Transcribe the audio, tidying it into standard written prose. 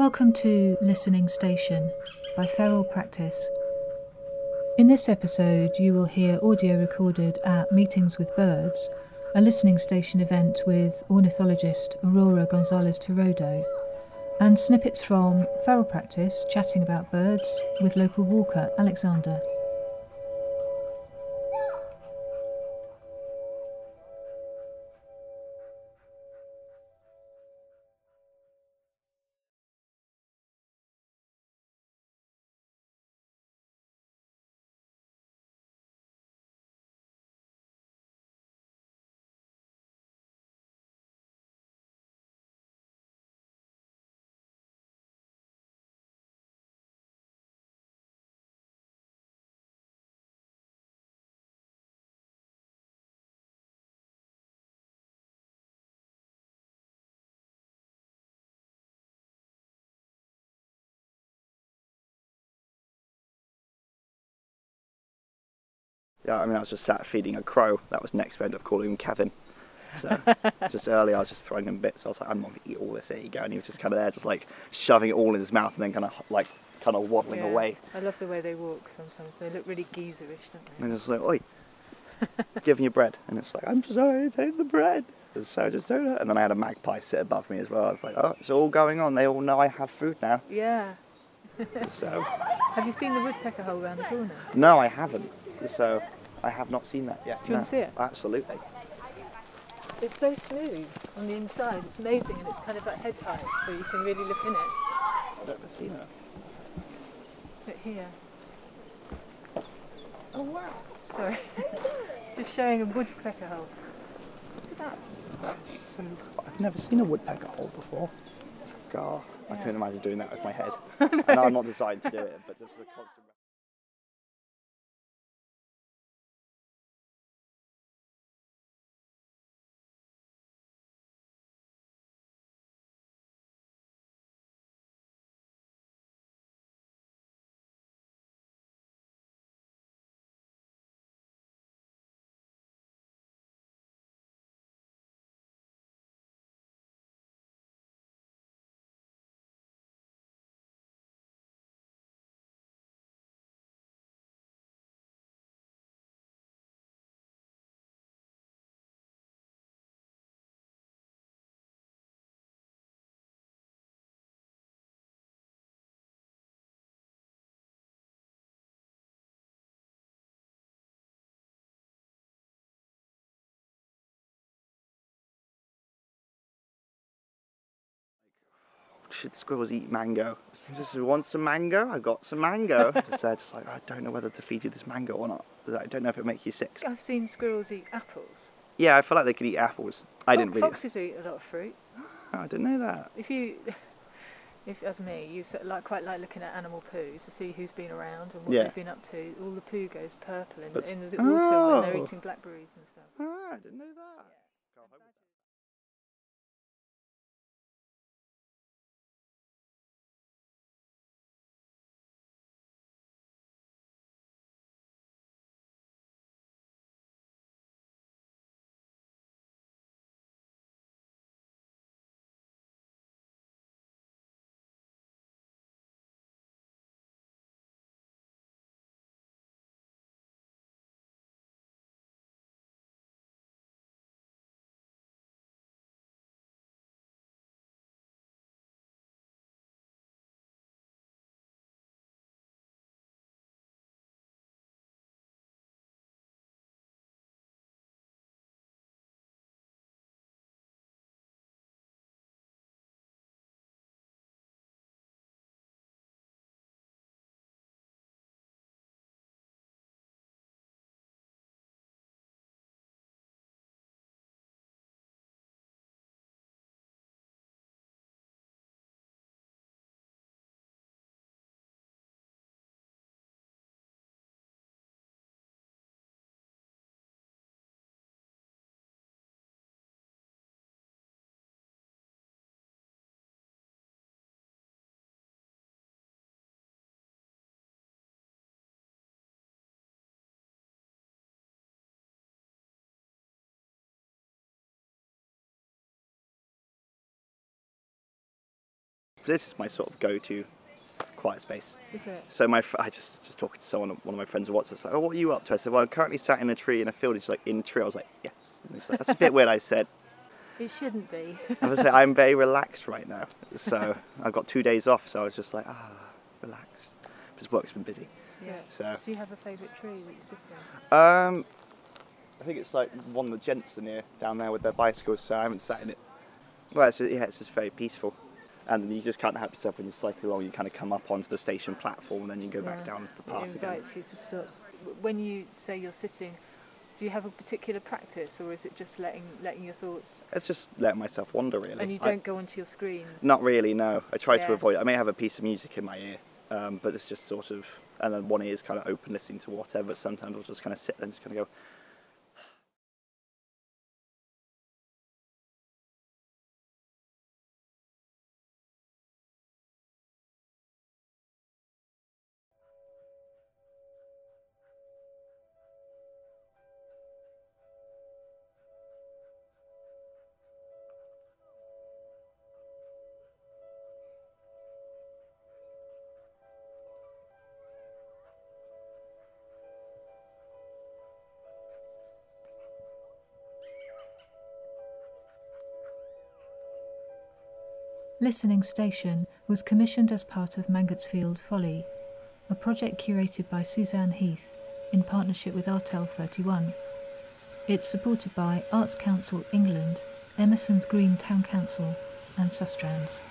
Welcome to Listening Station by Feral Practice. In this episode, you will hear audio recorded at Meetings with Birds, a listening station event with ornithologist Aurora Gonzalez Tirodo, and snippets from Feral Practice chatting about birds with local walker Alexander. Yeah, I mean, I was just sat feeding a crow. That was next event of calling him Kevin. So just earlier, I was just throwing him bits. I was like, I'm not going to eat all this. Here you go. And he was just kind of there, just like shoving it all in his mouth and then kind of waddling away. I love the way they walk sometimes. They look really geezerish, don't they? And it's like, oi, giving you bread. And it's like, I'm sorry, take the bread. And so I just don't know. And then I had a magpie sit above me as well. I was like, oh, it's all going on. They all know I have food now. Yeah. So. Have you seen the woodpecker hole round the corner? No, I haven't. So I have not seen that yet. Do you want to see it? Absolutely. It's so smooth on the inside. It's amazing, and it's kind of like head height, so you can really look in it. I've never seen it. Look here. Oh wow! Sorry. Just showing a woodpecker hole. Look at that. So, I've never seen a woodpecker hole before. God, I couldn't imagine doing that with my head. I know I'm not designed to do it, but this is a constant. Should squirrels eat mango? I just want some mango. I got some mango. Just like, I don't know whether to feed you this mango or not. I don't know if it makes you sick. I've seen squirrels eat apples. Yeah, I feel like they could eat apples. I didn't really. Foxes eat a lot of fruit. Oh, I didn't know that. If as me, you quite like looking at animal poo to see who's been around and what Yeah. they've been up to. All the poo goes purple in the water Oh. when they're eating blackberries and stuff. Oh, I didn't know that. Yeah. This is my sort of go-to quiet space. Is it? So I just talking to someone, one of my friends on WhatsApp, was like, oh, what are you up to? I said, well, I'm currently sat in a tree in a field. He's like, in a tree? I was like, yes. And he's like, that's a bit weird. I said, It shouldn't be. I was like, I'm very relaxed right now. So I've got 2 days off, so I was just like, relaxed. Because work's been busy. Yeah. So Do you have a favourite tree that you sit in? I think it's like one of the gents in here down there with their bicycles, so I haven't sat in it. Well, it's just very peaceful. And you just can't help yourself when you cycle along. You kind of come up onto the station platform and then you go back down to the park It again. invites you to stop. When you say you're sitting, do you have a particular practice, or is it just letting your thoughts? It's just letting myself wander, really. And you don't go onto your screens? Not really, no. I try to Yeah. avoid it. I may have a piece of music in my ear, but it's just sort of, and then one ear is kind of open listening to whatever, but sometimes I'll just kind of sit there and just kind of go. Listening Station was commissioned as part of Mangotsfield Folly, a project curated by Suzanne Heath in partnership with Artel 31. It's supported by Arts Council England, Emerson's Green Town Council and Sustrans.